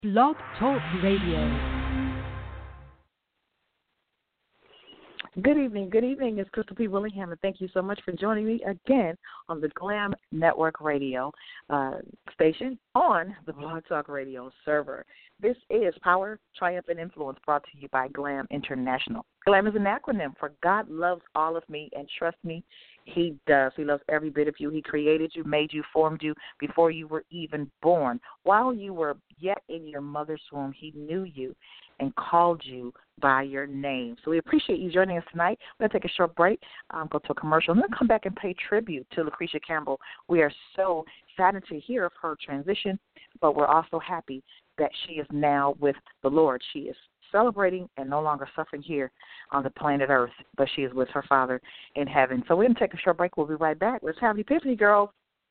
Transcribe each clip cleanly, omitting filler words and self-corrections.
Blog Talk Radio. Good evening. Good evening. It's Crystal P. Willingham, and thank you so much for joining me again on the Glam Network Radio station on the Blog Talk Radio server. This is Power, Triumph, and Influence, brought to you by Glam International. Glam is an acronym for God loves all of me, and trust me, He does. He loves every bit of you. He created you, made you, formed you before you were even born. While you were yet in your mother's womb, He knew you and called you by your name. So we appreciate you joining us tonight. We're going to take a short break, go to a commercial, and then come back and pay tribute to Lucretia Campbell. We are so saddened to hear of her transition, but we're also happy that she is now with the Lord. She is celebrating and no longer suffering here on the planet Earth, but she is with her Father in heaven. So we're going to take a short break. We'll be right back. Let's have the Epiphany, girls.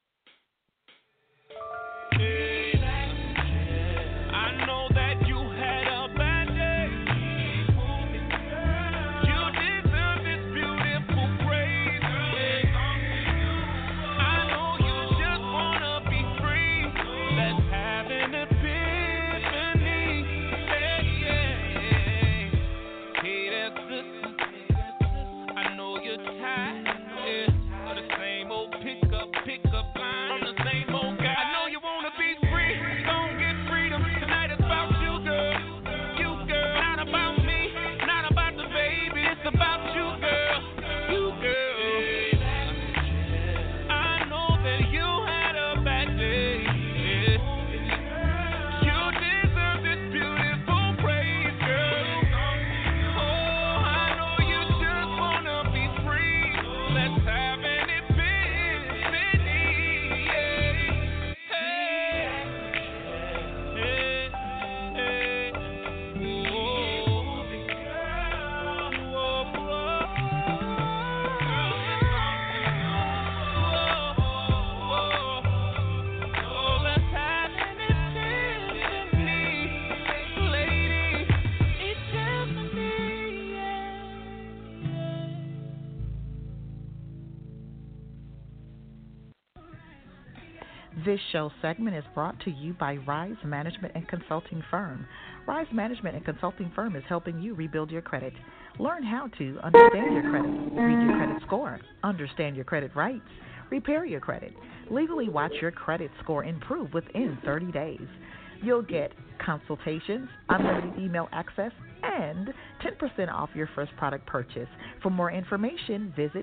This show segment is brought to you by Rise Management and Consulting Firm. Rise Management and Consulting Firm is helping you rebuild your credit. Learn how to understand your credit, read your credit score, understand your credit rights, repair your credit, legally watch your credit score improve within 30 days. You'll get consultations, unlimited email access, and 10% off your first product purchase. For more information, visit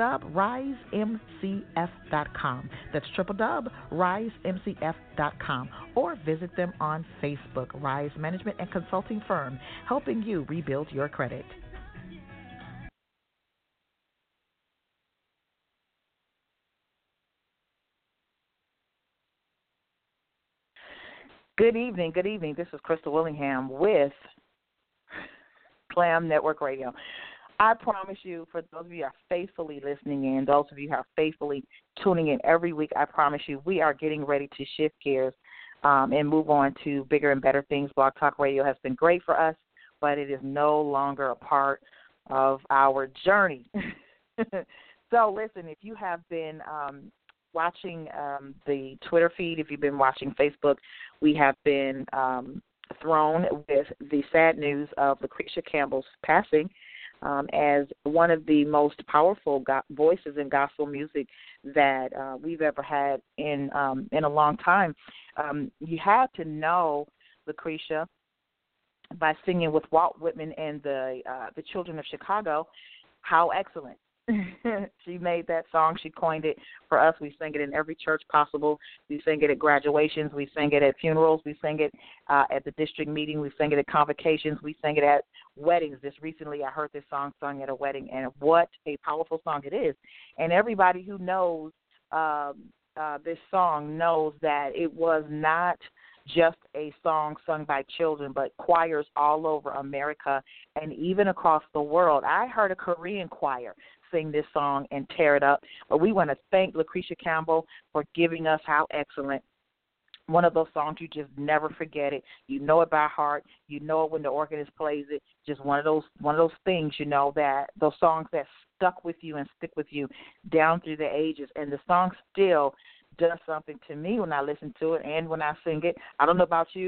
www.risemcf.com. That's www.risemcf.com. Or visit them on Facebook, Rise Management and Consulting Firm, helping you rebuild your credit. Good evening. Good evening. This is Crystal Willingham with Glam Network Radio. I promise you, for those of you who are faithfully listening in, those of you who are faithfully tuning in every week, I promise you we are getting ready to shift gears and move on to bigger and better things. Blog Talk Radio has been great for us, but it is no longer a part of our journey. So listen, if you have been watching the Twitter feed, if you've been watching Facebook, we have been thrown with the sad news of Lucretia Campbell's passing as one of the most powerful voices in gospel music that we've ever had in a long time. You had to know Lucretia by singing with Walt Whitman and the Children of Chicago. How excellent. She made that song. She coined it for us. We sang it in every church possible. We sang it at graduations. We sang it at funerals. We sang it at the district meeting. We sang it at convocations. We sang it at weddings. Just recently I heard this song sung at a wedding, and what a powerful song it is. And everybody who knows this song knows that it was not just a song sung by children, but choirs all over America and even across the world. I heard a Korean choir sing this song and tear it up. But we want to thank Lucretia Campbell for giving us How Excellent. One of those songs you just never forget it. You know it by heart. You know it when the organist plays it. Just one of those things, you know, that those songs that stuck with you and stick with you down through the ages. And the song still does something to me when I listen to it and when I sing it. I don't know about you, but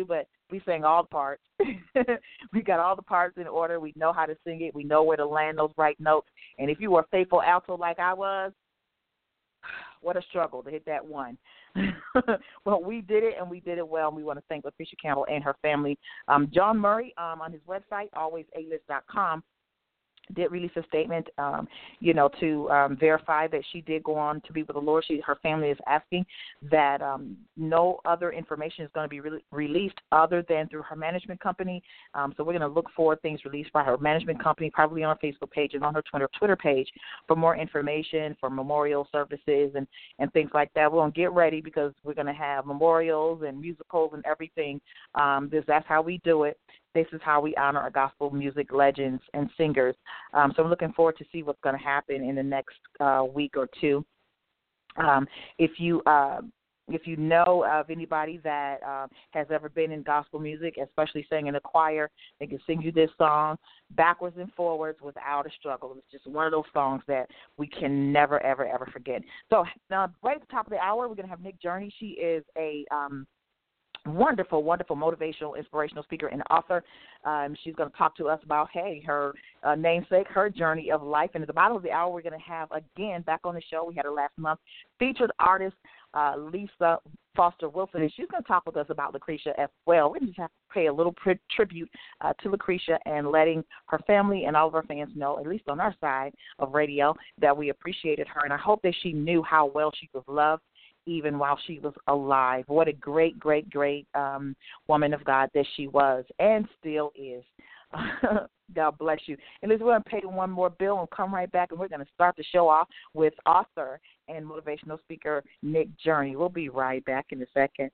We sang all the parts. We got all the parts in order. We know how to sing it. We know where to land those right notes. And if you were a faithful alto like I was, what a struggle to hit that one. Well, we did it, and we did it well, and we want to thank Lucretia Campbell and her family. John Murray, on his website, alwaysalist.com, did release a statement, to verify that she did go on to be with the Lord. Her family is asking that no other information is going to be released other than through her management company. So we're going to look for things released by her management company, probably on her Facebook page and on her Twitter page for more information, for memorial services and things like that. We're going to get ready because we're going to have memorials and musicals and everything. That's how we do it. This is how we honor our gospel music legends and singers. So I'm looking forward to see what's going to happen in the next week or two. If you know of anybody that has ever been in gospel music, especially singing in a choir, they can sing you this song backwards and forwards without a struggle. It's just one of those songs that we can never, ever, ever forget. So right at the top of the hour, we're going to have Nick Journey. She is a wonderful, wonderful motivational, inspirational speaker and author. She's going to talk to us about, her namesake, her journey of life. And at the bottom of the hour, we're going to have, again, back on the show, we had her last month, featured artist Lisa Foster Wilson, and she's going to talk with us about Lucretia as well. We just have to pay a little tribute to Lucretia and letting her family and all of our fans know, at least on our side of radio, that we appreciated her. And I hope that she knew how well she was loved even while she was alive. What a great, great, great woman of God that she was and still is. God bless you. And we're going to pay one more bill and come right back, and we're going to start the show off with author and motivational speaker Nick Journey. We'll be right back in a second.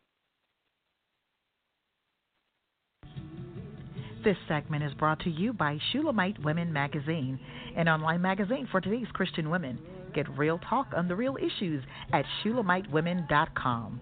This segment is brought to you by Shulamite Women Magazine, an online magazine for today's Christian women. Get real talk on the real issues at ShulamiteWomen.com.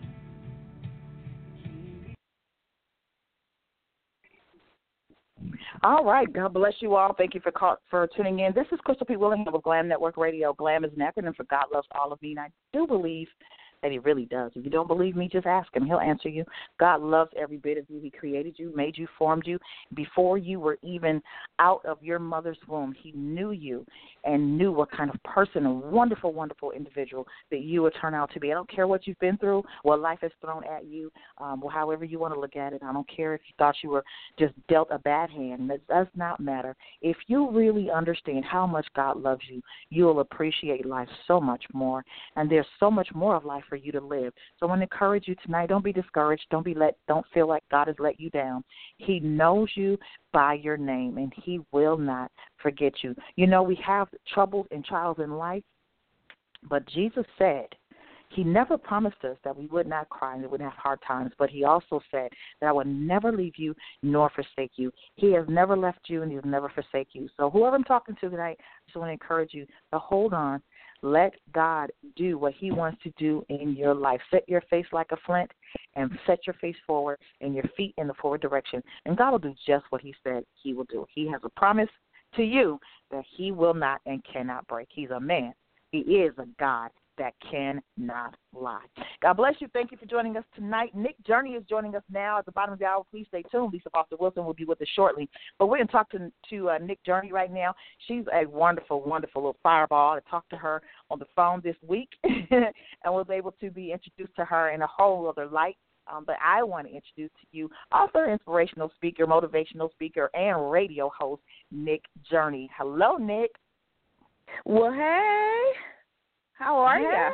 All right. God bless you all. Thank you for tuning in. This is Crystal P. Willingham of Glam Network Radio. Glam is an acronym for God Loves All of Me, and I do believe that he really does. If you don't believe me, just ask him. He'll answer you. God loves every bit of you. He created you, made you, formed you. Before you were even out of your mother's womb, he knew you and knew what kind of person, a wonderful, wonderful individual that you would turn out to be. I don't care what you've been through, what life has thrown at you, however you want to look at it. I don't care if you thought you were just dealt a bad hand. That does not matter. If you really understand how much God loves you, you'll appreciate life so much more. And there's so much more of life for you to live. So I want to encourage you tonight. Don't be discouraged. Don't feel like God has let you down. He knows you by your name, and he will not forget you. You know, we have troubles and trials in life, but Jesus said he never promised us that we would not cry and we wouldn't have hard times, but he also said that I will never leave you nor forsake you. He has never left you, and he will never forsake you. So whoever I'm talking to tonight, I just want to encourage you to hold on. Let God do what he wants to do in your life. Set your face like a flint and set your face forward and your feet in the forward direction. And God will do just what he said he will do. He has a promise to you that he will not and cannot break. He's a man. He is a God that cannot lie. God bless you. Thank you for joining us tonight. Nick Journey is joining us now at the bottom of the hour. Please stay tuned. Lisa Foster Wilson will be with us shortly. But we're going to talk to Nick Journey right now. She's a wonderful, wonderful little fireball. I talked to her on the phone this week and was able to be introduced to her in a whole other light. But I want to introduce to you author, inspirational speaker, motivational speaker, and radio host, Nick Journey. Hello, Nick. Well, hey. How are you?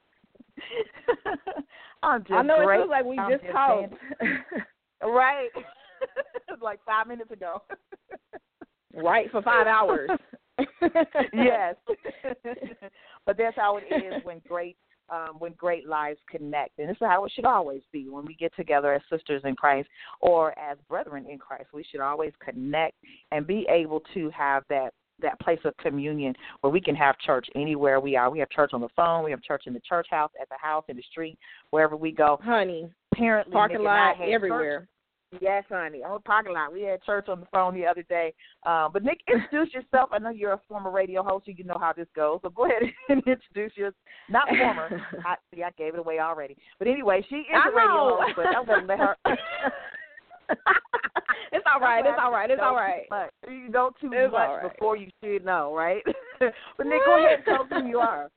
I'm just I know great. It feels like we just talked. Right. Like 5 minutes ago. Right, for 5 hours. Yes. But that's how it is when great lives connect. And this is how it should always be when we get together as sisters in Christ or as brethren in Christ. We should always connect and be able to have that place of communion where we can have church anywhere we are. We have church on the phone. We have church in the church house, at the house, in the street, wherever we go. Honey, apparently parking lot, everywhere. Church. Yes, honey. On the parking lot. We had church on the phone the other day. But, Nick, introduce yourself. I know you're a former radio host, so you know how this goes. So go ahead and introduce yourself. Not former. I gave it away already. But anyway, she is a radio host, but I'm going to let her. It's all right. It's all right. It's all right. You know too it's much before you should know, right? But Nick, go ahead and tell us who you are.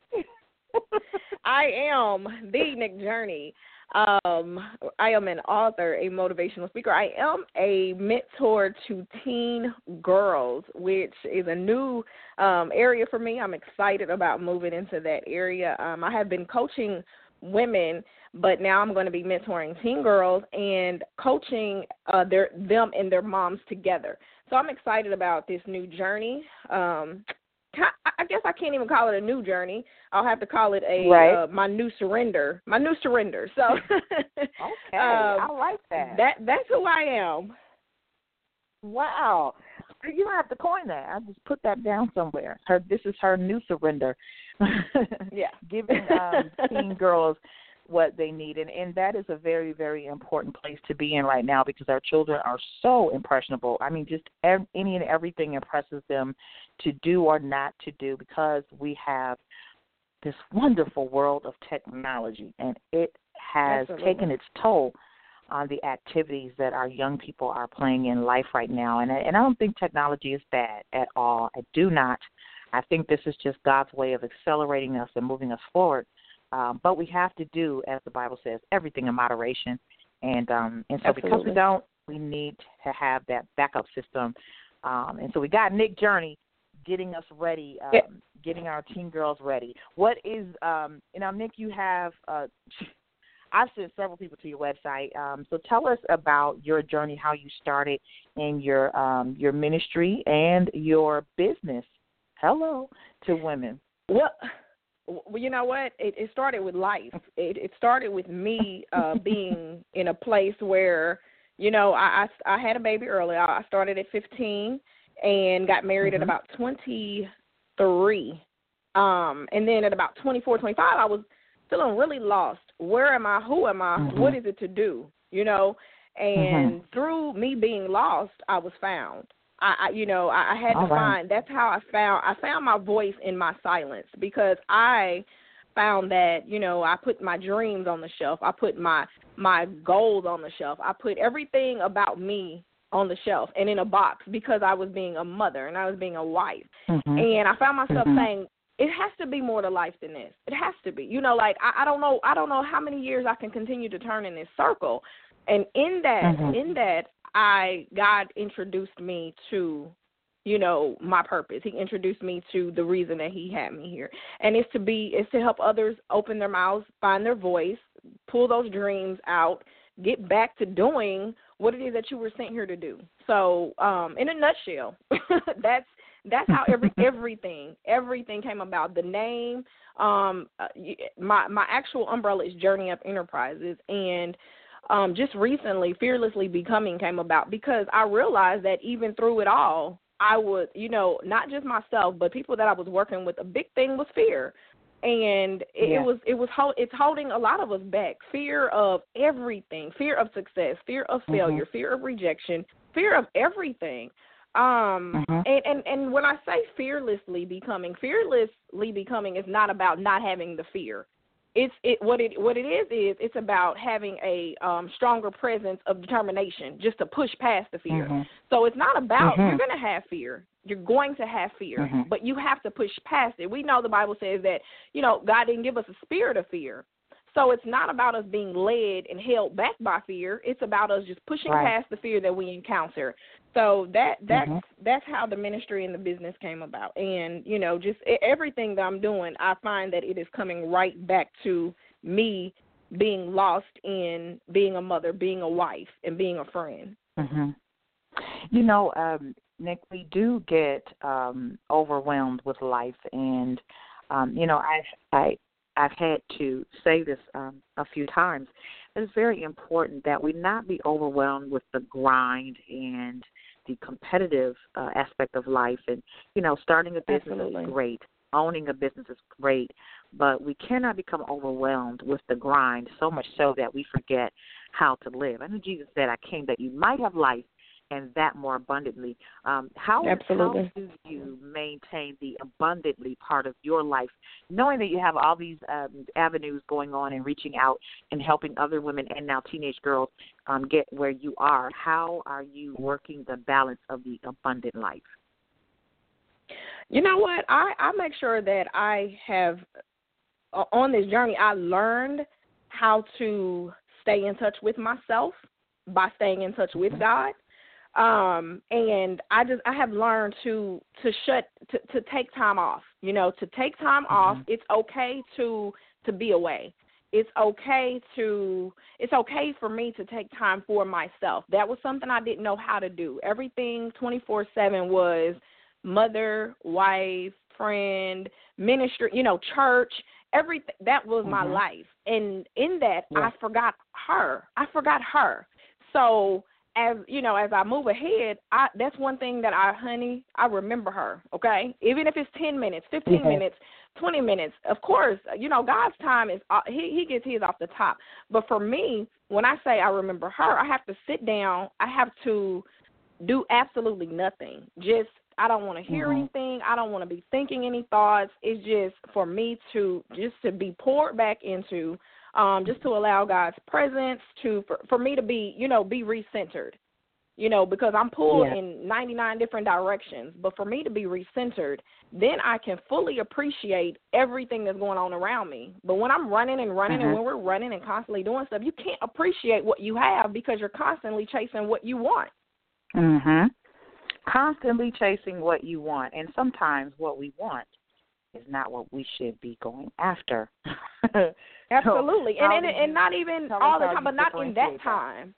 I am the Nick Journey. I am an author, a motivational speaker. I am a mentor to teen girls, which is a new area for me. I'm excited about moving into that area. I have been coaching women, but now I'm going to be mentoring teen girls and coaching them and their moms together. So I'm excited about this new journey. I guess I can't even call it a new journey. I'll have to call it my new surrender. My new surrender. So okay, I like that. That's who I am. Wow, you don't have to coin that. I just put that down somewhere. This is her new surrender. Yeah, giving teen girls what they need, and that is a very, very important place to be in right now because our children are so impressionable. I mean, just any and everything impresses them to do or not to do because we have this wonderful world of technology, and it has taken its toll on the activities that our young people are playing in life right now. And I don't think technology is bad at all. I do not. I think this is just God's way of accelerating us and moving us forward. But we have to do, as the Bible says, everything in moderation. And so because we don't, we need to have that backup system. And so we got Nick Journey getting us ready, getting our teen girls ready. What is, Nick, you have, I've sent several people to your website. So tell us about your journey, how you started in your ministry and your business. Hello to women. Well, you know what? It started with life. It started with me being in a place where, I had a baby early. I started at 15 and got married at about 23. And then at about 24, 25, I was feeling really lost. Where am I? Who am I? What is it to do? And through me being lost, I was found. I had to find. That's how I found my voice in my silence because I found that I put my dreams on the shelf. I put my goals on the shelf. I put everything about me on the shelf and in a box because I was being a mother and I was being a wife. And I found myself saying, it has to be more to life than this. It has to be. I don't know how many years I can continue to turn in this circle. And in that God introduced me to, my purpose. He introduced me to the reason that he had me here. And it's to help others open their mouths, find their voice, pull those dreams out, get back to doing what it is that you were sent here to do. So, in a nutshell, that's how everything came about. The name, my actual umbrella is Journey Up Enterprises, and just recently, Fearlessly Becoming came about because I realized that even through it all, I would, not just myself, but people that I was working with, a big thing was fear. And it's holding a lot of us back. Fear of everything, fear of success, fear of failure, fear of rejection, fear of everything. And when I say fearlessly becoming is not about not having the fear. What it is it's about having a stronger presence of determination just to push past the fear. So it's not about you're going to have fear. You're going to have fear, but you have to push past it. We know the Bible says that, God didn't give us a spirit of fear. So it's not about us being led and held back by fear. It's about us just pushing past the fear that we encounter. So that's how the ministry and the business came about. And, just everything that I'm doing, I find that it is coming right back to me being lost in being a mother, being a wife, and being a friend. Nick, we do get overwhelmed with life. And, I've had to say this a few times. It's very important that we not be overwhelmed with the grind and the competitive aspect of life. And, starting a business is great. Owning a business is great. But we cannot become overwhelmed with the grind so much so that we forget how to live. I know Jesus said, I came that you might have life and that more abundantly. How do you maintain the abundantly part of your life, knowing that you have all these avenues going on and reaching out and helping other women and now teenage girls get where you are? How are you working the balance of the abundant life? You know what? I make sure that I have, on this journey, I learned how to stay in touch with myself by staying in touch with God. And I have learned to take time off, to take time off. It's okay to be away. It's okay for me to take time for myself. That was something I didn't know how to do. Everything 24/7 was mother, wife, friend, ministry, church, everything. That was my life. And in that, I forgot her. So as I move ahead, that's one thing that I remember her, okay? Even if it's 10 minutes, 15 minutes, 20 minutes, of course, God's time is, he gets his off the top. But for me, when I say I remember her, I have to sit down. I have to do absolutely nothing. I don't want to hear anything. I don't want to be thinking any thoughts. It's just for me to be poured back into, just to allow God's presence for me to be, be recentered, because I'm pulled in 99 different directions. But for me to be recentered, then I can fully appreciate everything that's going on around me. But when I'm running and when we're running and constantly doing stuff, you can't appreciate what you have because you're constantly chasing what you want. Constantly chasing what you want. And sometimes what we want is not what we should be going after. Absolutely. So and not even all the time, but not in that time.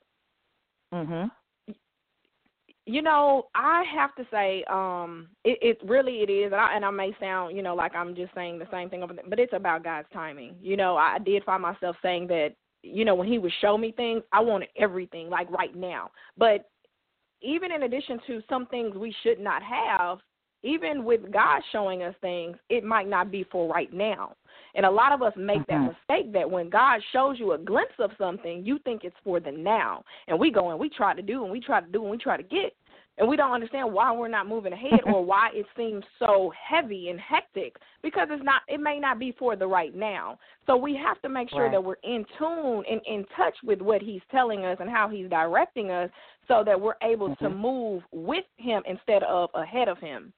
I have to say, it really is, and I may sound, like I'm just saying the same thing over there, but it's about God's timing. I did find myself saying that, when he would show me things, I wanted everything, like right now. But even in addition to some things we should not have, even with God showing us things, it might not be for right now. And a lot of us make that mistake that when God shows you a glimpse of something, you think it's for the now. And we go and we try to do and we try to do and we try to get, and we don't understand why we're not moving ahead or why it seems so heavy and hectic, because it may not be for the right now. So we have to make sure that we're in tune and in touch with what he's telling us and how he's directing us so that we're able to move with him instead of ahead of him.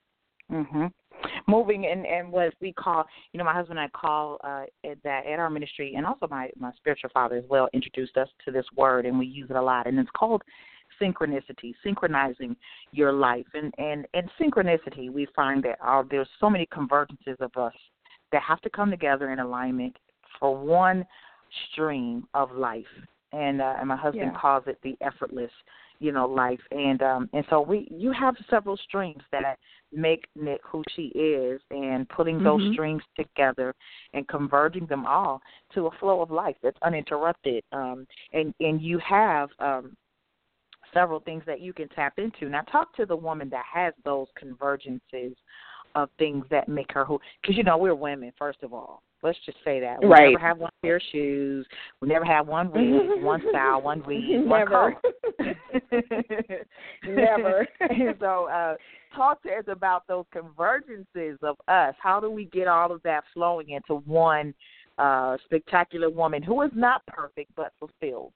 Moving and what we call, my husband and I call that at our ministry, and also my spiritual father as well introduced us to this word, and we use it a lot, and it's called synchronicity, synchronizing your life. And synchronicity, we find that there's so many convergences of us that have to come together in alignment for one stream of life. And my husband calls it the effortless, life. And so you have several streams that make Nick who she is, and putting those streams together and converging them all to a flow of life that's uninterrupted. And you have several things that you can tap into. Now, talk to the woman that has those convergences of things that make her who, because, we're women, first of all. Let's just say that. We never have one pair of shoes. We never have one wig, one style, one weave, one color. Never. And so talk to us about those convergences of us. How do we get all of that flowing into one spectacular woman who is not perfect but fulfilled?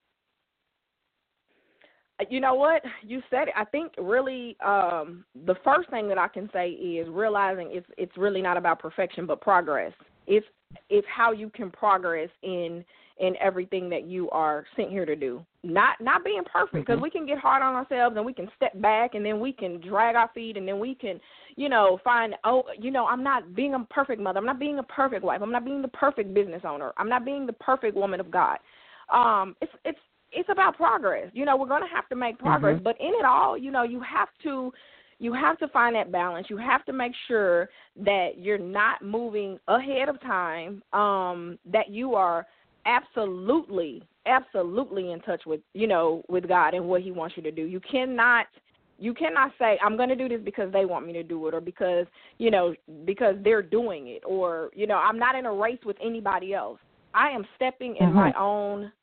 You know what? You said it. I think really the first thing that I can say is realizing it's really not about perfection but progress. It's how you can progress in everything that you are sent here to do. Not being perfect, because we can get hard on ourselves and we can step back and then we can drag our feet and then we can, find, I'm not being a perfect mother. I'm not being a perfect wife. I'm not being the perfect business owner. I'm not being the perfect woman of God. It's about progress. We're going to have to make progress, but in it all, you have to find that balance. You have to make sure that you're not moving ahead of time, that you are absolutely in touch with, with God and what he wants you to do. You cannot say, I'm going to do this because they want me to do it, or because they're doing it, or, I'm not in a race with anybody else. I am stepping in my own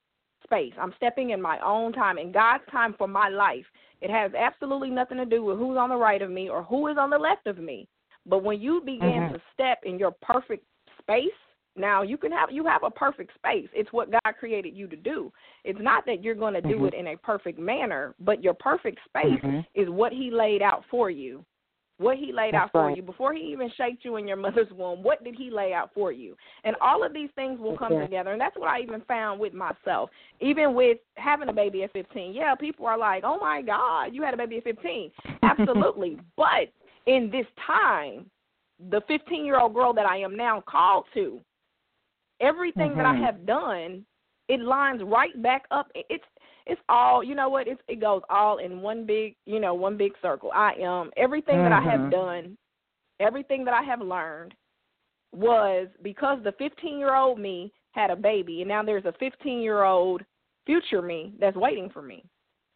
space. I'm stepping in my own time, in God's time for my life. It has absolutely nothing to do with who's on the right of me or who is on the left of me. But when you begin to step in your perfect space, now you have a perfect space. It's what God created you to do. It's not that you're going to do it in a perfect manner, but your perfect space is what He laid out for you. What He laid out for you before He even shaped you in your mother's womb. What did He lay out for you? And all of these things will come together. And that's what I even found with myself. Even with having a baby at 15. Yeah, people are like, "Oh my God, you had a baby at 15." Absolutely. But in this time, the 15-year-old girl that I am now called to, everything that I have done, it lines right back up. It's all, you know what? It goes all in one big circle. Everything that I have done, everything that I have learned was because the 15-year-old me had a baby, and now there's a 15-year-old future me that's waiting for me.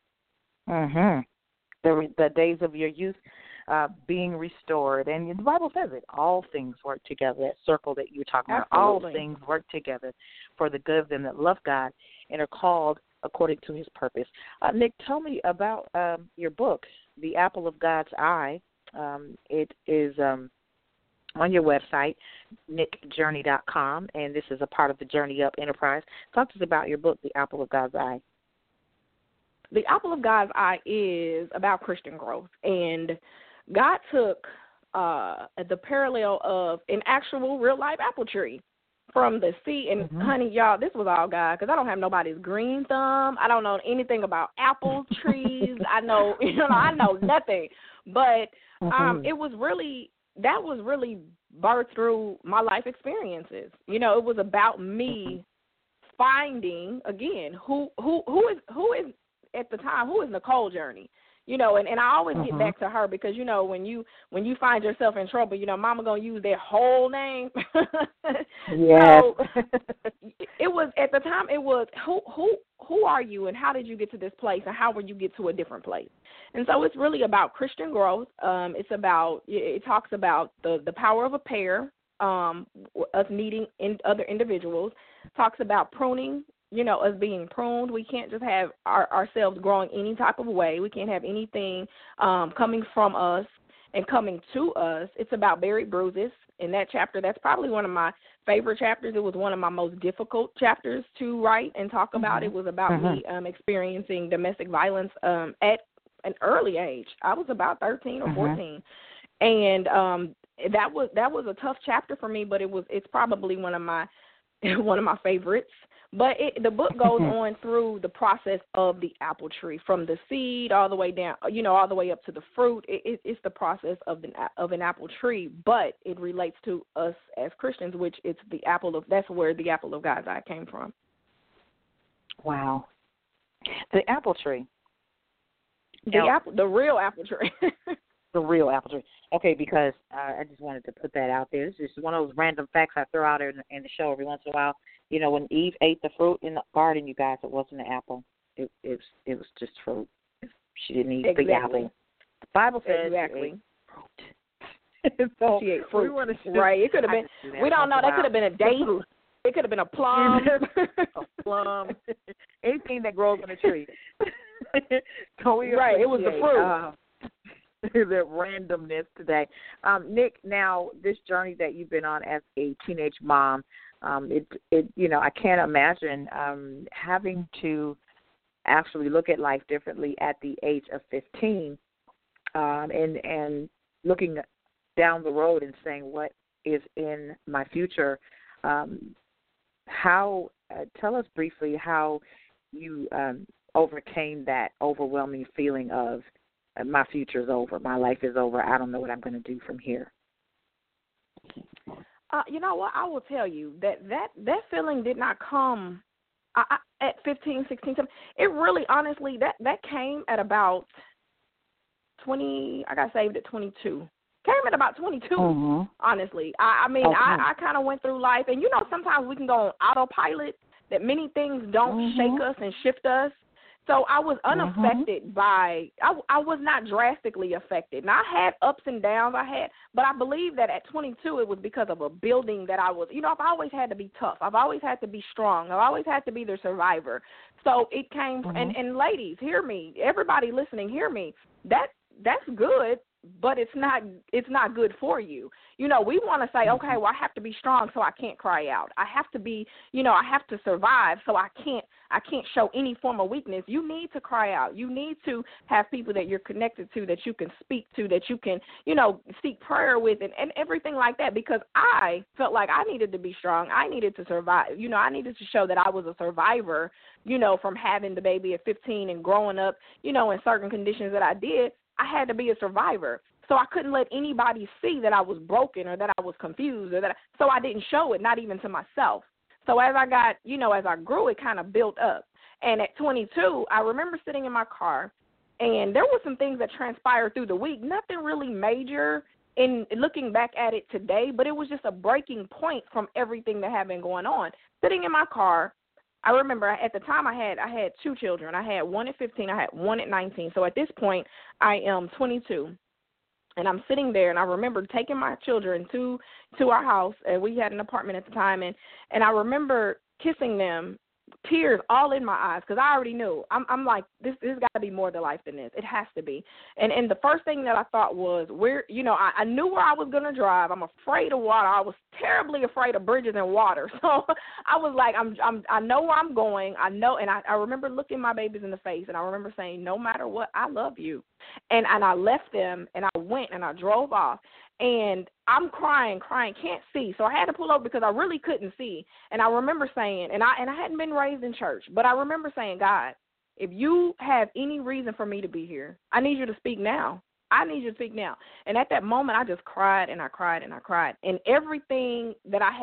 The days of your youth being restored. And the Bible says it. All things work together. That circle that you're talking about. All things work together for the good of them that love God and are called according to His purpose. Nick, tell me about your book, The Apple of God's Eye. It is on your website, nickjourney.com, and this is a part of the Journey Up Enterprise. Talk to us about your book, The Apple of God's Eye. The Apple of God's Eye is about Christian growth, and God took the parallel of an actual real-life apple tree from the sea. And, honey, y'all, this was all God, because I don't have nobody's green thumb. I don't know anything about apple trees. I know nothing. But that was really birthed through my life experiences. You know, it was about me finding, again, who is at the time, who is Nicole Journey? You know, and I always get back to her because, you know, when you find yourself in trouble, you know, mama going to use their whole name. Yes. So it was, at the time, it was, who are you and how did you get to this place and how will you get to a different place? And so it's really about Christian growth. It talks about the power of a pair, us needing other individuals. Talks about pruning. You know, us being pruned. We can't just have ourselves growing any type of way. We can't have anything coming from us and coming to us. It's about buried bruises. In that chapter, that's probably one of my favorite chapters. It was one of my most difficult chapters to write and talk about. It was about me experiencing domestic violence at an early age. I was about 13 or 14. And that was a tough chapter for me, but it's probably one of my favorites. But the book goes on through the process of the apple tree, from the seed all the way down, you know, all the way up to the fruit. It's the process of an apple tree, but it relates to us as Christians, which it's that's where the apple of God's eye came from. Wow. The apple tree. The real apple tree. The real apple tree. Okay, because I just wanted to put that out there. It's just one of those random facts I throw out there in the show every once in a while. You know, when Eve ate the fruit in the garden, you guys, it wasn't an apple. It was just fruit. She didn't eat the apple. The Bible says she ate fruit. So she ate fruit. Right. It could have been. We don't know. That could have been a date. It could have been a plum. A plum. Anything that grows on a tree. Right. It was the fruit. The randomness today. Nick, now this journey that you've been on as a teenage mom, you know, I can't imagine having to actually look at life differently at the age of 15, and looking down the road and saying what is in my future. How tell us briefly how you overcame that overwhelming feeling of my future is over, my life is over, I don't know what I'm going to do from here. You know what? I will tell you that feeling did not come at 15, 16, 17. It really, honestly, that came at about 20. I got saved at 22. Came at about 22, honestly. I mean, I kind of went through life, and, you know, sometimes we can go on autopilot, that many things don't shake us and shift us So I was unaffected by, I was not drastically affected. Now, I had ups and downs, but I believe that at 22 it was because of a building that I was, I've always had to be tough. I've always had to be strong. I've always had to be the survivor. So it came, and ladies, hear me. Everybody listening, hear me. That's good, but it's not good for you. We want to say, okay, well, I have to be strong so I can't cry out. I have to be, I have to survive so I can't show any form of weakness. You need to cry out. You need to have people that you're connected to, that you can speak to, that you can, seek prayer with and everything like that, because I felt like I needed to be strong. I needed to survive. I needed to show that I was a survivor, from having the baby at 15 and growing up, in certain conditions that I did. I had to be a survivor. So I couldn't let anybody see that I was broken or that I was confused so I didn't show it, not even to myself. So as I got, as I grew, it kind of built up. And at 22, I remember sitting in my car, and there were some things that transpired through the week, nothing really major in looking back at it today, but it was just a breaking point from everything that had been going on. Sitting in my car, I remember at the time I had two children. I had one at 15, I had one at 19. So at this point, I am 22. And I'm sitting there, and I remember taking my children to our house, and we had an apartment at the time, and I remember kissing them, tears all in my eyes, because I already knew. I'm like, this got to be more to life than this. It has to be. And the first thing that I thought was, I knew where I was going to drive. I'm afraid of water. I was terribly afraid of bridges and water. So I was like, I know where I'm going. I know, and I remember looking my babies in the face, and I remember saying, no matter what, I love you. And I left them, and I went, and I drove off. And I'm crying, can't see. So I had to pull over because I really couldn't see. And I remember saying, and I hadn't been raised in church, but I remember saying, God, if you have any reason for me to be here, I need you to speak now. I need you to speak now. And at that moment, I just cried and I cried and I cried. And everything that I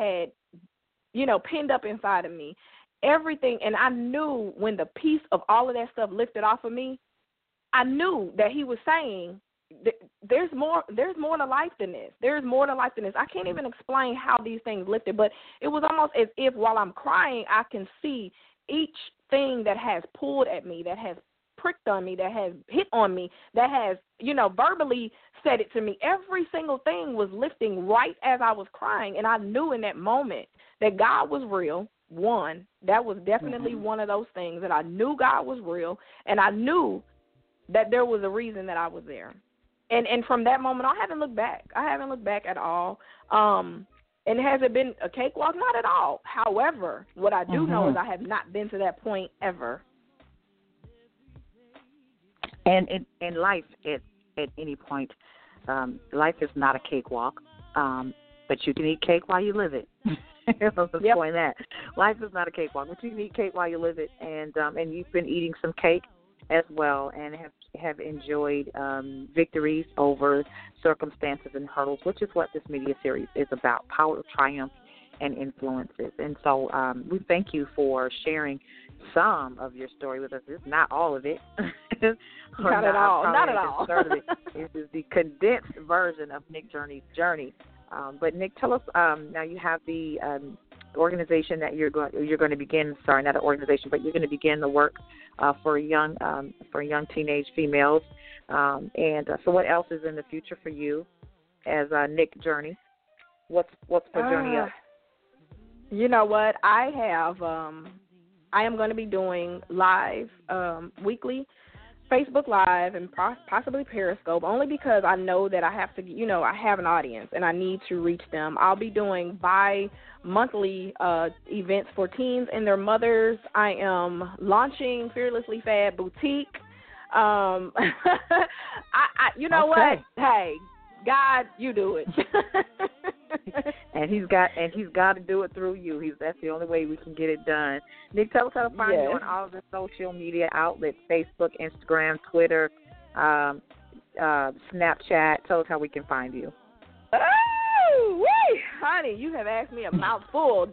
had, pinned up inside of me, everything, and I knew when the piece of all of that stuff lifted off of me, I knew that he was saying, there's more to life than this. There's more to life than this. I can't even explain how these things lifted, but it was almost as if while I'm crying, I can see each thing that has pulled at me, that has pricked on me, that has hit on me, that has, verbally said it to me. Every single thing was lifting right as I was crying, and I knew in that moment that God was real. One, that was definitely one of those things, that I knew God was real, and I knew that there was a reason that I was there. And from that moment, I haven't looked back. I haven't looked back at all. And has it been a cakewalk? Not at all. However, what I do know is I have not been to that point ever. And in life, at any point, life is not a cakewalk, but you can eat cake while you live it. Let's explain that. Life is not a cakewalk, but you can eat cake while you live it. And you've been eating some cake as well, and have enjoyed victories over circumstances and hurdles, which is what this media series is about, power, triumph, and influences. And so we thank you for sharing some of your story with us. It's not all of it. Not at all. Not at all. This is the condensed version of Nick Journey's journey. But Nick, tell us, now you have the organization that you're going to begin. Sorry, not an organization, but you're going to begin the work for young teenage females. So what else is in the future for you as Nick Journey? What's for Journey Up? You know what? I am going to be doing live weekly Facebook Live and possibly Periscope, only because I know that I have to, I have an audience and I need to reach them. I'll be doing bi-monthly events for teens and their mothers. I am launching Fearlessly Fab Boutique. You know what? Hey, God, you do it. And he's got to do it through you. That's the only way we can get it done. Nick, tell us how to find you on all of the social media outlets: Facebook, Instagram, Twitter, Snapchat. Tell us how we can find you. Oh, wee, honey, you have asked me a mouthful.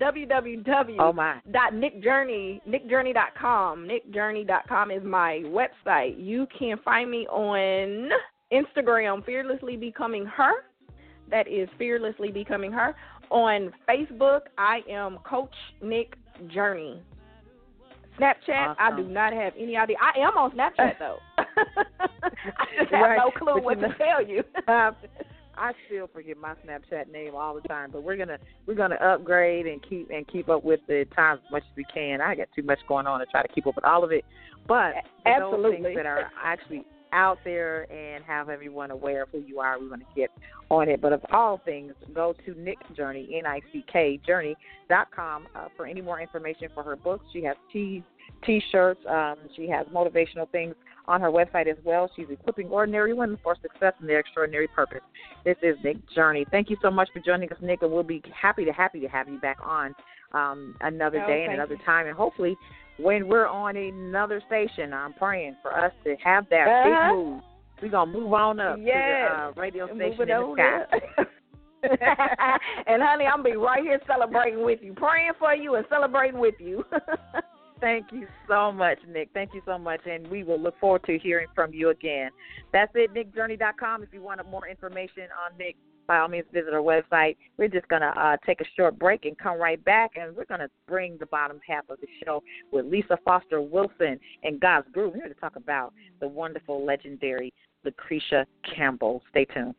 www.nickjourney.com. Nickjourney.com is my website. You can find me on Instagram, Fearlessly Becoming Her. That is Fearlessly Becoming Her. On Facebook, I am Coach Nick Journey. Snapchat, I do Awesome. not have any idea. I am on Snapchat though. I just have Right, no clue but what you to tell you. I still forget my Snapchat name all the time, but we're gonna upgrade and keep up with the times as much as we can. I got too much going on to try to keep up with all of it, but for those Absolutely. things that are actually out there and have everyone aware of who you are, we want to get on it. But of all things, go to Nick's Journey, Nick Journey.com for any more information for her books. She has tees, T-shirts. She has motivational things on her website as well. She's equipping ordinary women for success in their extraordinary purpose. This is Nick's Journey. Thank you so much for joining us, Nick, and we'll be happy to have you back on another day and another time. And hopefully when we're on another station, I'm praying for us to have that big move. We're going to move on up to the radio station in the sky. And, honey, I'm going to be right here celebrating with you, praying for you and celebrating with you. Thank you so much, Nick. Thank you so much, and we will look forward to hearing from you again. That's it, nickjourney.com. If you want more information on Nick, by all means, visit our website. We're just going to take a short break and come right back, and we're going to bring the bottom half of the show with Lisa Foster Wilson and God's Groove. We're going to talk about the wonderful, legendary Lucretia Campbell. Stay tuned.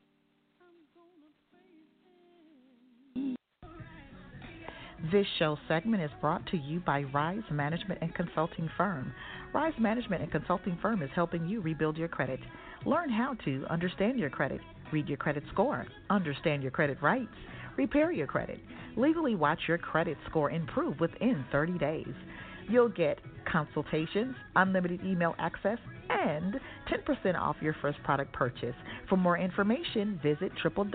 This show segment is brought to you by Rise Management and Consulting Firm. Rise Management and Consulting Firm is helping you rebuild your credit. Learn how to understand your credit, read your credit score, understand your credit rights, repair your credit, legally watch your credit score improve within 30 days. You'll get consultations, unlimited email access, and 10% off your first product purchase. For more information, visit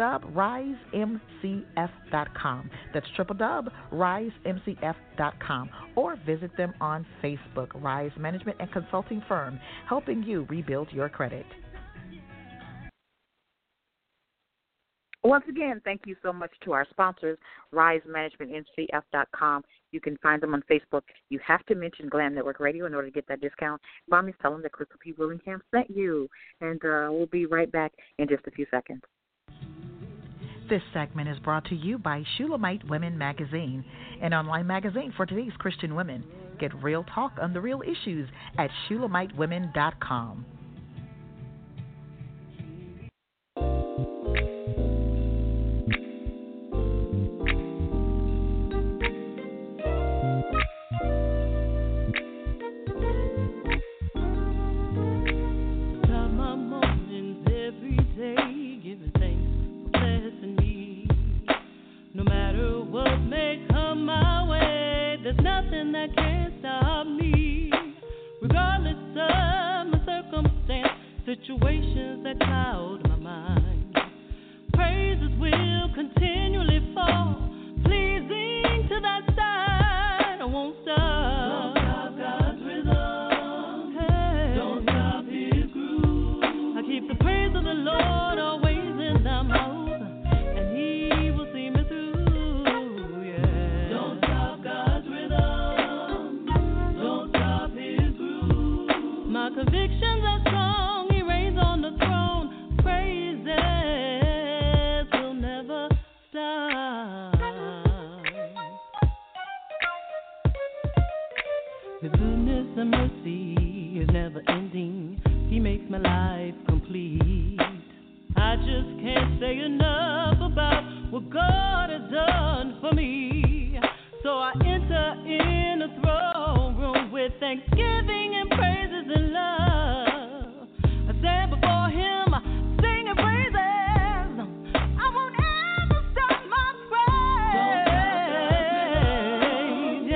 www.risemcf.com. That's www.risemcf.com. Or visit them on Facebook, Rise Management and Consulting Firm, helping you rebuild your credit. Once again, thank you so much to our sponsors, RiseManagementNCF.com. You can find them on Facebook. You have to mention Glam Network Radio in order to get that discount. Mommy's tell them that Crystal P. Willingham sent you. And we'll be right back in just a few seconds. This segment is brought to you by Shulamite Women Magazine, an online magazine for today's Christian women. Get real talk on the real issues at ShulamiteWomen.com. Nothing that can stop me, regardless of my circumstance, situations that cloud my mind. Praises will continually fall, pleasing to that side. I won't stop. Don't stop God's rhythm. Hey. Don't stop His groove. I keep the praise of the Lord always in my mouth, and He will see me through. Yeah. Don't stop God's my convictions are strong, He reigns on the throne. Praises will never stop. His goodness and mercy is never ending. He makes my life complete. I just can't say enough about what God has done for me. So I enter in the throne room with thanksgiving and praises and love. I stand before Him singing praises. I won't ever stop my praise.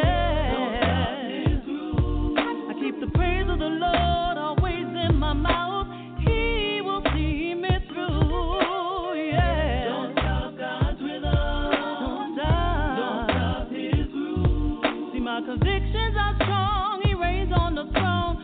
Yeah. I keep the praise of the Lord always in my mouth. He will see me through. Yeah. Don't stop God's rhythm. Don't stop. Don't stop His groove. See, my convictions are strong. He reigns on the throne.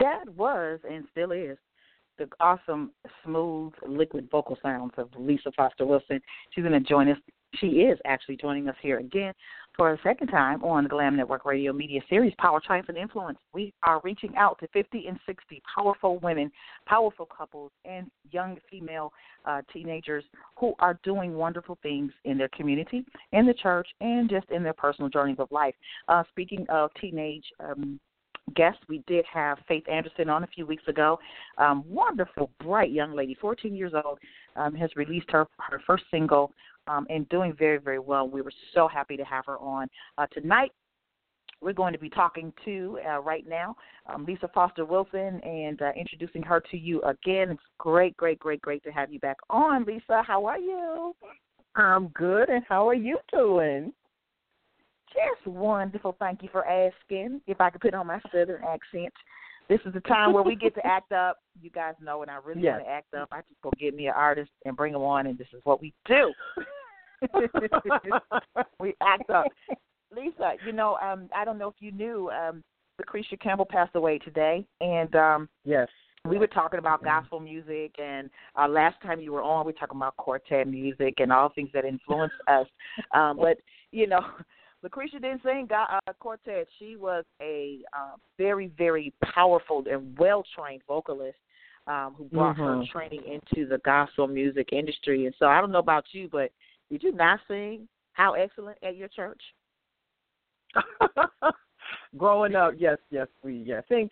That was and still is the awesome, smooth, liquid vocal sounds of Lisa Foster Wilson. She's going to join us. She is actually joining us here again for a second time on the Glam Network Radio Media Series, Power, Triumph, and Influence. We are reaching out to 50 and 60 powerful women, powerful couples, and young female teenagers who are doing wonderful things in their community, in the church, and just in their personal journeys of life. Speaking of teenage guest, we did have Faith Anderson on a few weeks ago. Wonderful, bright young lady, 14 years old, has released her first single and doing very, very well. We were so happy to have her on. Tonight, we're going to be talking to, right now, Lisa Foster Wilson and introducing her to you again. It's great, great, great, great to have you back on. Lisa, how are you? I'm good, and how are you doing? Just wonderful. Thank you for asking. If I could put on my southern accent, this is the time where we get to act up. You guys know when I really want to act up, I just go get me an artist and bring them on, and this is what we do. We act up. Lisa, I don't know if you knew, Lucretia Campbell passed away today, and yes, we were talking about gospel music, and last time you were on, we were talking about quartet music and all things that influenced us. But, Lucretia didn't sing quartet. She was a very, very powerful and well-trained vocalist who brought her training into the gospel music industry. And so I don't know about you, but did you not sing How Excellent at your church? Growing up, yes. I think,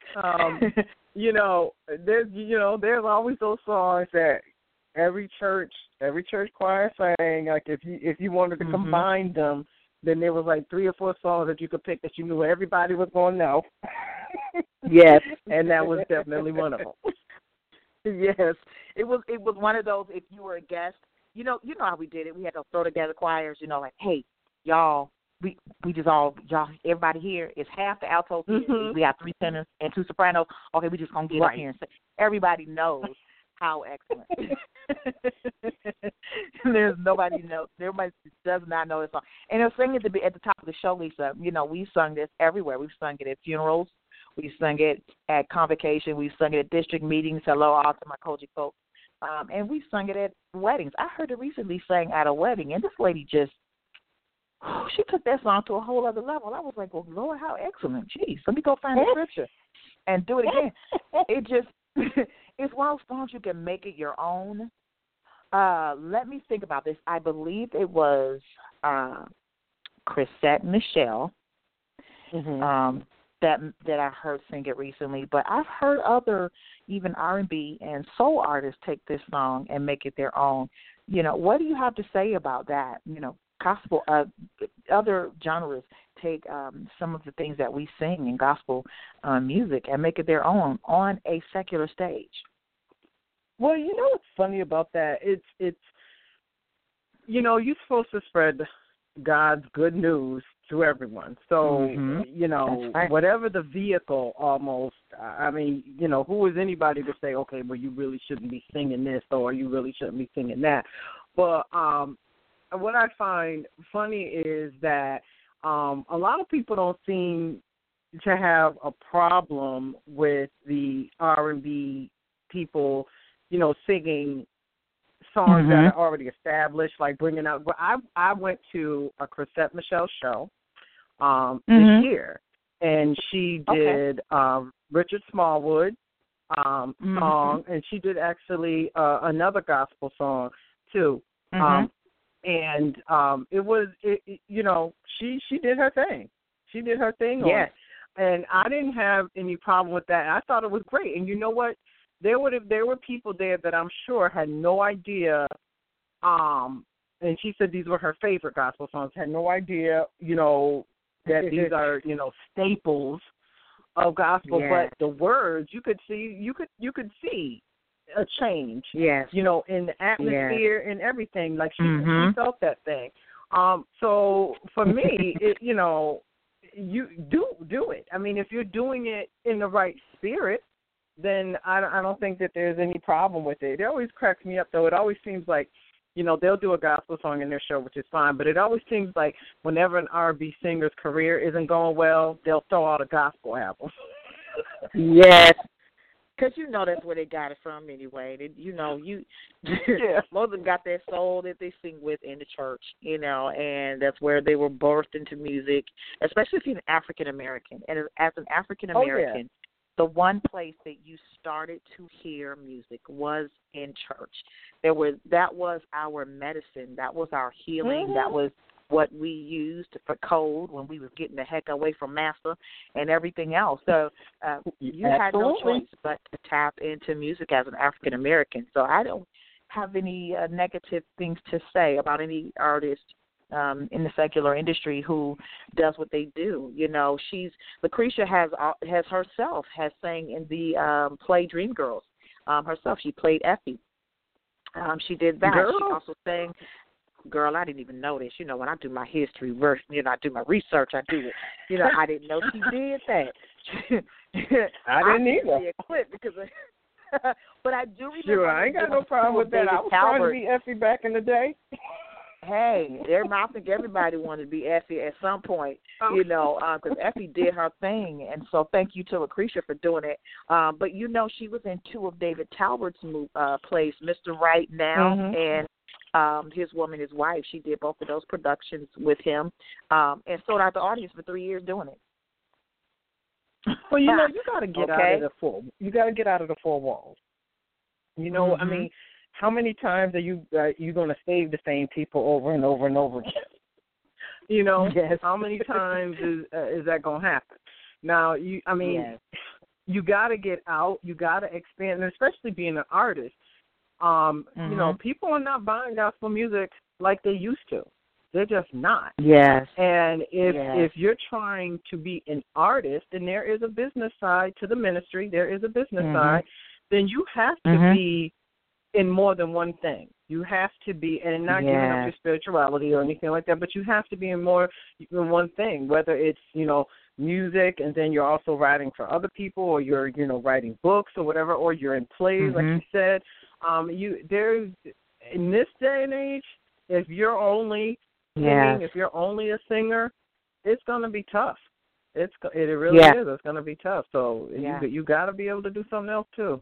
there's always those songs that every church choir sang. Like if you wanted to combine them, then there was like 3 or 4 songs that you could pick that you knew everybody was going to know. Yes, and that was definitely one of them. Yes, it was one of those. If you were a guest, you know how we did it. We had to throw together choirs. Like, hey, y'all, we just everybody here is half the altos. We have 3 tenors and 2 sopranos. Okay, we just gonna get up here and say everybody knows How Excellent. There's nobody knows. Everybody does not know this song. And they'll sing it at the top of the show, Lisa. We've sung this everywhere. We've sung it at funerals. We've sung it at convocation. We've sung it at district meetings. Hello, all to my Koji folks. And we've sung it at weddings. I heard it recently sang at a wedding, and this lady just, she took that song to a whole other level. I was like, well, Lord, how excellent. Jeez, let me go find the scripture and do it again. It just, it's one of those songs you can make it your own. Let me think about this. I believe it was Chrisette Michelle that I heard sing it recently. But I've heard other, even R&B and soul artists take this song and make it their own. What do you have to say about that? Gospel, other genres take some of the things that we sing in gospel music and make it their own on a secular stage. Well, what's funny about that? It's you're supposed to spread God's good news to everyone. So, right. Whatever the vehicle almost, who is anybody to say, okay, well, you really shouldn't be singing this or you really shouldn't be singing that. But what I find funny is that a lot of people don't seem to have a problem with the R&B people, singing songs that are already established, like bringing out. I went to a Chrisette Michelle show this year, and she did Richard Smallwood song, and she did actually another gospel song too. And it was, she did her thing. She did her thing. Yes. And I didn't have any problem with that. I thought it was great. And you know what? There were people there that I'm sure had no idea. And she said these were her favorite gospel songs. Had no idea, that these are, staples of gospel. Yes. But the words, you could see a change, yes, in the atmosphere and everything. Like she felt that thing. So for me, you do it. I mean, if you're doing it in the right spirit, then I don't think that there's any problem with it. It always cracks me up, though. It always seems like, they'll do a gospel song in their show, which is fine, but it always seems like whenever an R&B singer's career isn't going well, they'll throw out a gospel album. Yes. Because you know that's where they got it from anyway. Yeah. Most of them got their soul that they sing with in the church, and that's where they were birthed into music, especially if you're an African American. And as an African American, the one place that you started to hear music was in church. That was our medicine. That was our healing. That was what we used for code when we was getting the heck away from Master and everything else. So you had no choice but to tap into music as an African American. So I don't have any negative things to say about any artist in the secular industry who does what they do. Lucretia has herself sang in the play Dreamgirls. Herself, she played Effie. She did that. Girl. She also sang. Girl, I didn't even know this. When I do my history work, I do my research, I do it. I didn't know she did that. I didn't either. See a clip because but I do remember. Sure, I ain't got no problem with that. I was trying to be Effie back in the day. Hey, I think everybody wanted to be Effie at some point, because Effie did her thing, and so thank you to Lucretia for doing it. But she was in two of David Talbert's plays, Mr. Right Now and His Woman, His Wife. She did both of those productions with him, and sold out the audience for 3 years doing it. Well, you got to get out of the four. You got to get out of the four walls. I mean, how many times are you going to save the same people over and over and over again? Yes. How many times is that going to happen? Now, you got to get out. You got to expand, and especially being an artist. People are not buying gospel music like they used to. They're just not. Yes. And if you're trying to be an artist, and there is a business side to the ministry, there is a business side, then you have to be in more than one thing. You have to be, and not giving up your spirituality or anything like that, but you have to be in more than one thing, whether it's, music, and then you're also writing for other people, or you're, writing books or whatever, or you're in plays, like you said. There's, in this day and age, if you're only singing, if you're only a singer, it's going to be tough. It really is. It's going to be tough. So you got to be able to do something else too.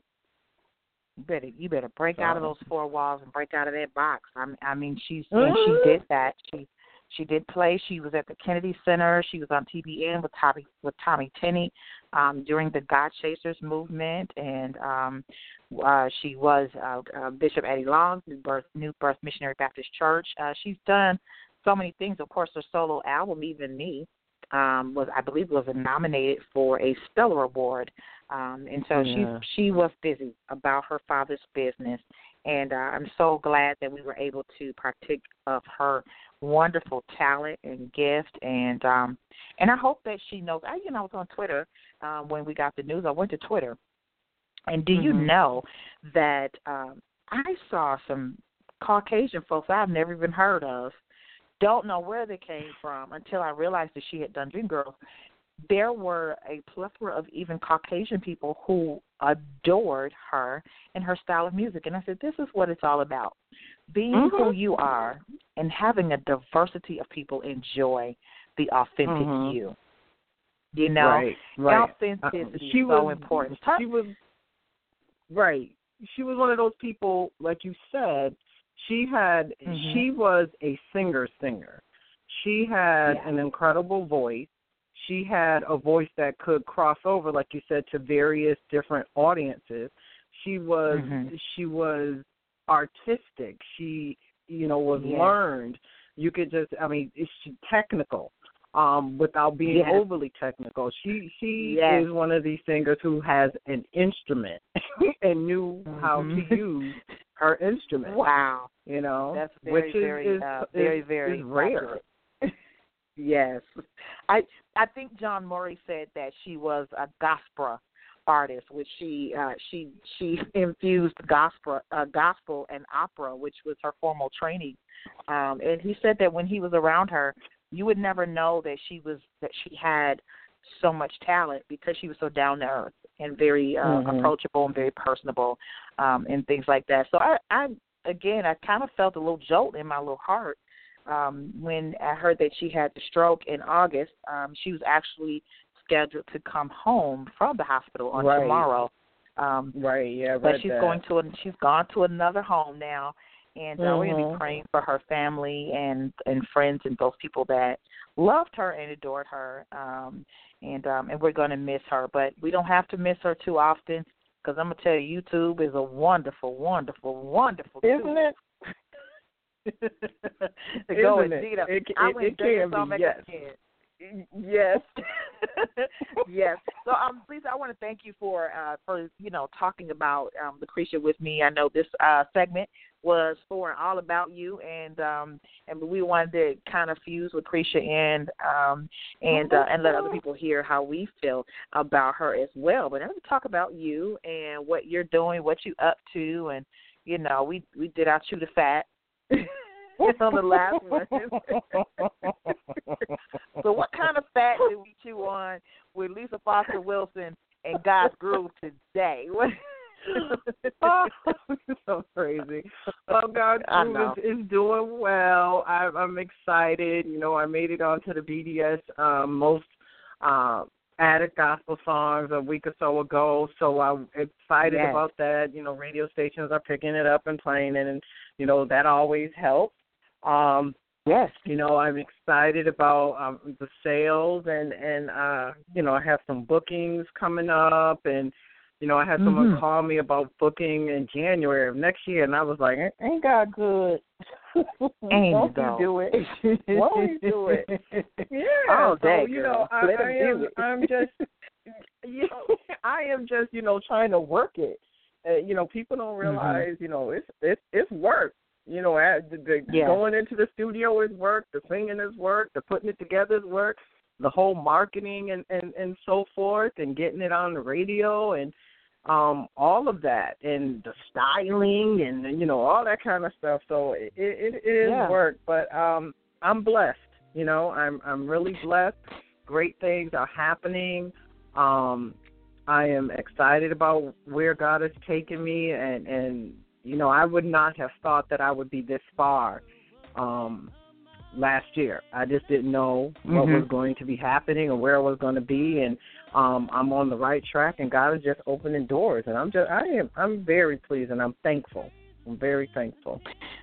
You better break out of those four walls and break out of that box. I mean, she did that. She did play. She was at the Kennedy Center. She was on TBN with Tommy Tenney during the God Chasers movement, and she was Bishop Eddie Long's New Birth Missionary Baptist Church. She's done so many things. Of course, her solo album, Even Me, was nominated for a Stellar Award, and so she was busy about her father's business, and I'm so glad that we were able to partake of her wonderful talent and gift, and I hope that she knows. I was on Twitter when we got the news. I went to Twitter, and do you know that I saw some Caucasian folks I've never even heard of. Don't know where they came from until I realized that she had done Dreamgirls. There were a plethora of even Caucasian people who adored her and her style of music. And I said, this is what it's all about. Being who you are and having a diversity of people enjoy the authentic you. Right. Authenticity is so important. She was one of those people, like you said. She was a singer. She had an incredible voice. She had a voice that could cross over, like you said, to various different audiences. She was artistic. She, was learned. You could just, she's technical, without being overly technical. She is one of these singers who has an instrument and knew how to use her instrument. Wow. That's very rare. Yes. I think John Murray said that she was a gospel artist, which she infused gospel and opera, which was her formal training. And he said that when he was around her, you would never know that she had so much talent because she was so down to earth and very approachable and very personable, and things like that. So I kind of felt a little jolt in my little heart when I heard that she had the stroke in August. She was actually scheduled to come home from the hospital on tomorrow. Right. Yeah. But she's gone to another home now, and we're going to be praying for her family and friends and those people that loved her and adored her. And we're going to miss her, but we don't have to miss her too often, because I'm going to tell you, YouTube is a wonderful, wonderful, wonderful Isn't it? Isn't it? It can be, yes. Yes. Yes. So, Lisa, I want to thank you for talking about Lucretia with me. I know this segment was for and all about you, and we wanted to kind of fuse Lucretia in and let other people hear how we feel about her as well. But I'm going to talk about you and what you're doing, what you up to, and we did our chew the fat. On the last one. So what kind of fat did we chew on with Lisa Foster Wilson and God's Groove today? So crazy. Well, God's Groove is doing well. I'm excited. I made it onto the BDS most added gospel songs a week or so ago, so I'm excited about that. Radio stations are picking it up and playing it, and that always helps. Yes. I'm excited about the sales, and I have some bookings coming up, and I had someone call me about booking in January of next year, and I was like, ain't God good? Won't you do it? Won't you do it? Yeah. Oh, so, I'm just, I am just, trying to work it. People don't realize, it's work. Going into the studio is work, the singing is work, the putting it together is work, the whole marketing and so forth, and getting it on the radio and all of that, and the styling and all that kind of stuff. So it is work, but I'm blessed. I'm really blessed. Great things are happening. I am excited about where God has taken me, and I would not have thought that I would be this far last year. I just didn't know what was going to be happening or where I was going to be, and I'm on the right track, and God is just opening doors, and I'm very pleased, and I'm thankful. I'm very thankful.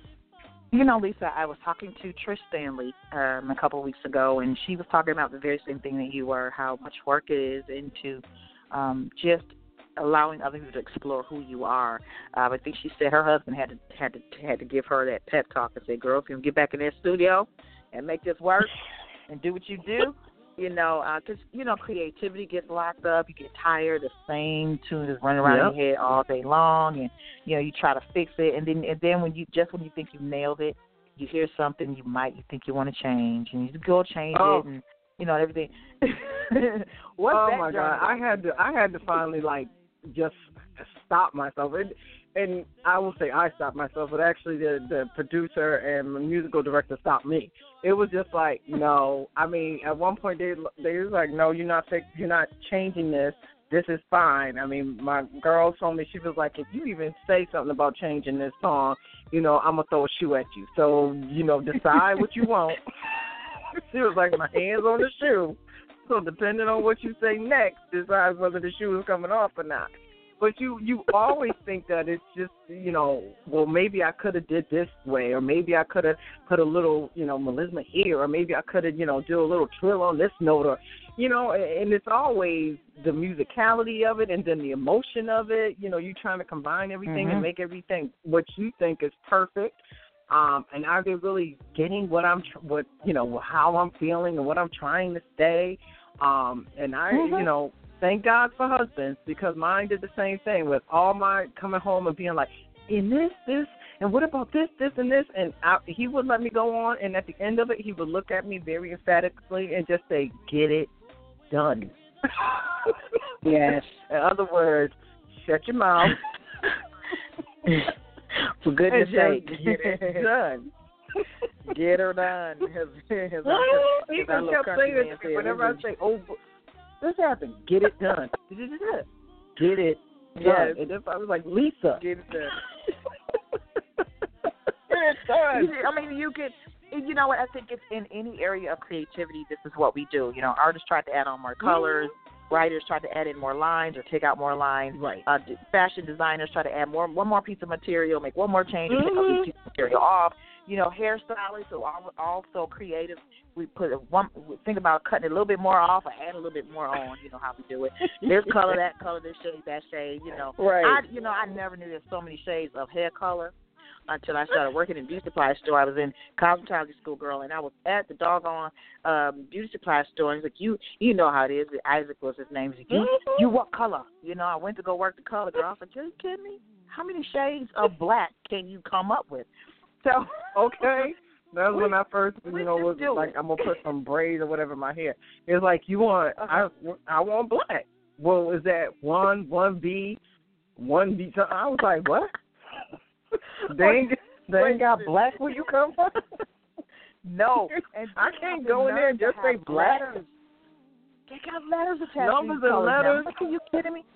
Lisa, I was talking to Trish Stanley a couple of weeks ago, and she was talking about the very same thing that you were, how much work it is into just allowing other people to explore who you are. I think she said her husband had to give her that pep talk and say, "Girl, if you can get back in that studio and make this work and do what you do," because creativity gets locked up. You get tired. The same tune is running around your head all day long, and you try to fix it, and then when you think you nailed it, you hear something you think you want to change, and you go change it, and everything. Oh my God! I had to finally just stop myself, and I will say I stopped myself, but actually the producer and the musical director stopped me. It was just like, no. I mean, at one point they was like, no, you're not changing this. This is fine. I mean, my girl told me, she was like, if you even say something about changing this song, I'm gonna throw a shoe at you. So decide what you want. She was like, my hands on the shoe. So depending on what you say next, decides whether the shoe is coming off or not. But you always think that it's just, well, maybe I could have did this way, or maybe I could have put a little, melisma here, or maybe I could have, do a little trill on this note, or, and it's always the musicality of it and then the emotion of it. You trying to combine everything and make everything what you think is perfect. And are they really getting how I'm feeling and what I'm trying to say? And I, thank God for husbands, because mine did the same thing with all my coming home and being like, and this, and what about this, and this? And he would let me go on, and at the end of it, he would look at me very emphatically and just say, get it done. Yes. In other words, shut your mouth. For goodness sake, get it done. Get her done. He kept saying it to me whenever I say, this happened. Get it done. Get it done. Yes. And if I was like, Lisa, get it done. Get it done. I mean, you get. I think it's in any area of creativity. This is what we do. Artists try to add on more colors. writers try to add in more lines or take out more lines. Right. Fashion designers try to add one more piece of material, make one more change, and take a piece of material off. Hairstylists are also creative. We think about cutting it a little bit more off or adding a little bit more on. You know how we do it. This color, that color, this shade, that shade. Right. I never knew there's so many shades of hair color until I started working in a beauty supply store. I was in cosmetology school, girl, and I was at the doggone beauty supply store. And he's like, you know how it is. Isaac was his name. He's like, you what color? I went to go work the color, girl. I was like, are you kidding me? How many shades of black can you come up with? So okay. That's when I first, was like, I'm gonna put some braids or whatever in my hair. It's like you want, I want black. Well, is that 1B, 1B? So I was like, what? They ain't got black where you come from? No, and I can't go in there and just say black. They got letters attached. Numbers and letters. Are you kidding me?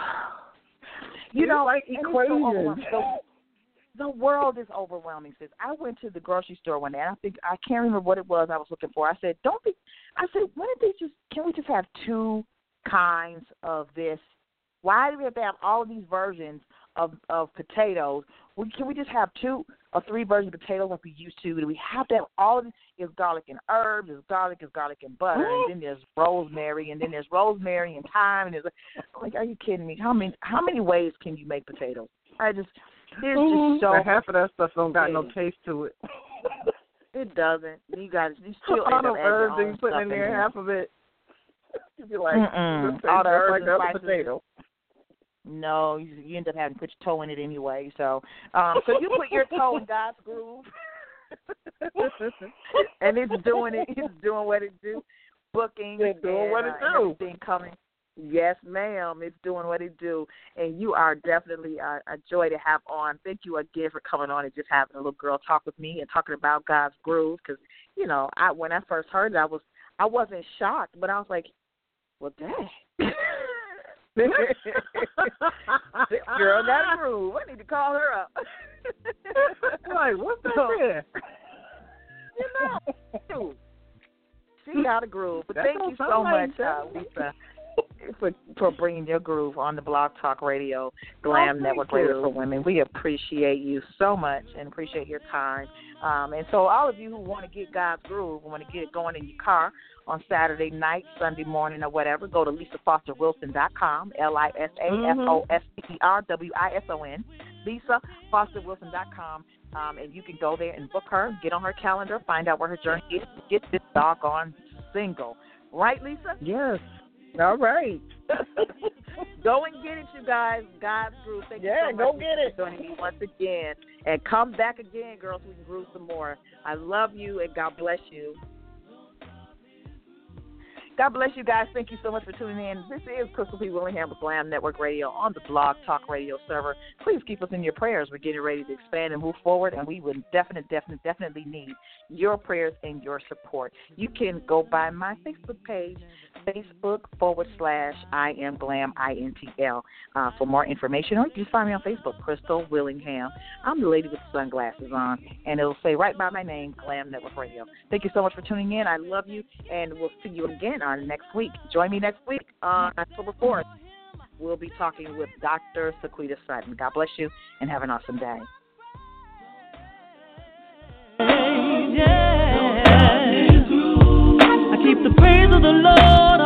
Like equations. The world is overwhelming, sis. I went to the grocery store one day, and I can't remember what it was I was looking for. I said, can we just have two kinds of this? Why do we have to have all of these versions of potatoes? Can we just have 2 or 3 versions of potatoes like we used to? Do we have to have all of this? Is garlic and herbs, is garlic and butter, and then there's rosemary, and thyme, and there's like, are you kidding me? How many ways can you make potatoes? It's just so half of that stuff don't got no taste to it. It doesn't. You still all end the up herbs that you put in there, half of it. You'd be like, all the herbs like a potato. No, you end up having to put your toe in it anyway. So you put your toe in God's groove, and it's doing what it do. Booking, it's doing what it do. Everything coming. Yes, ma'am. It's doing what it do, and you are definitely a joy to have on. Thank you again for coming on and just having a little girl talk with me and talking about God's groove. Because when I first heard it, I wasn't shocked, but I was like, well, dang. This girl got a groove. I need to call her up. Like, what's that? She got a groove. But thank you so much, Lisa, for bringing your groove on the Blog Talk Radio, Glam Network Radio for Women. We appreciate you so much and appreciate your time. And so all of you who want to get God's groove, want to get it going in your car on Saturday night, Sunday morning, or whatever, go to LisaFosterWilson.com, LisaFosterWilson, LisaFosterWilson.com, and you can go there and book her, get on her calendar, find out where her journey is, get this doggone single. Right, Lisa? Yes. All right. Go and get it, you guys. God's groove. Thank you so much go get it. For joining me once again. And come back again, girls, so we can groove some more. I love you, and God bless you. God bless you guys. Thank you so much for tuning in. This is Crystal P. Willingham with Glam Network Radio on the Blog Talk Radio server. Please keep us in your prayers. We're getting ready to expand and move forward, and we would definitely need your prayers and your support. You can go by my Facebook page, Facebook.com/I am Glam, INTL, for more information, or you can find me on Facebook, Crystal Willingham. I'm the lady with the sunglasses on, and it'll say right by my name, Glam Network Radio. Thank you so much for tuning in. I love you, and we'll see you again on next week. Join me next week on October 4th. We'll be talking with Dr. Sequita Sutton. God bless you, and have an awesome day. I keep the praise of the Lord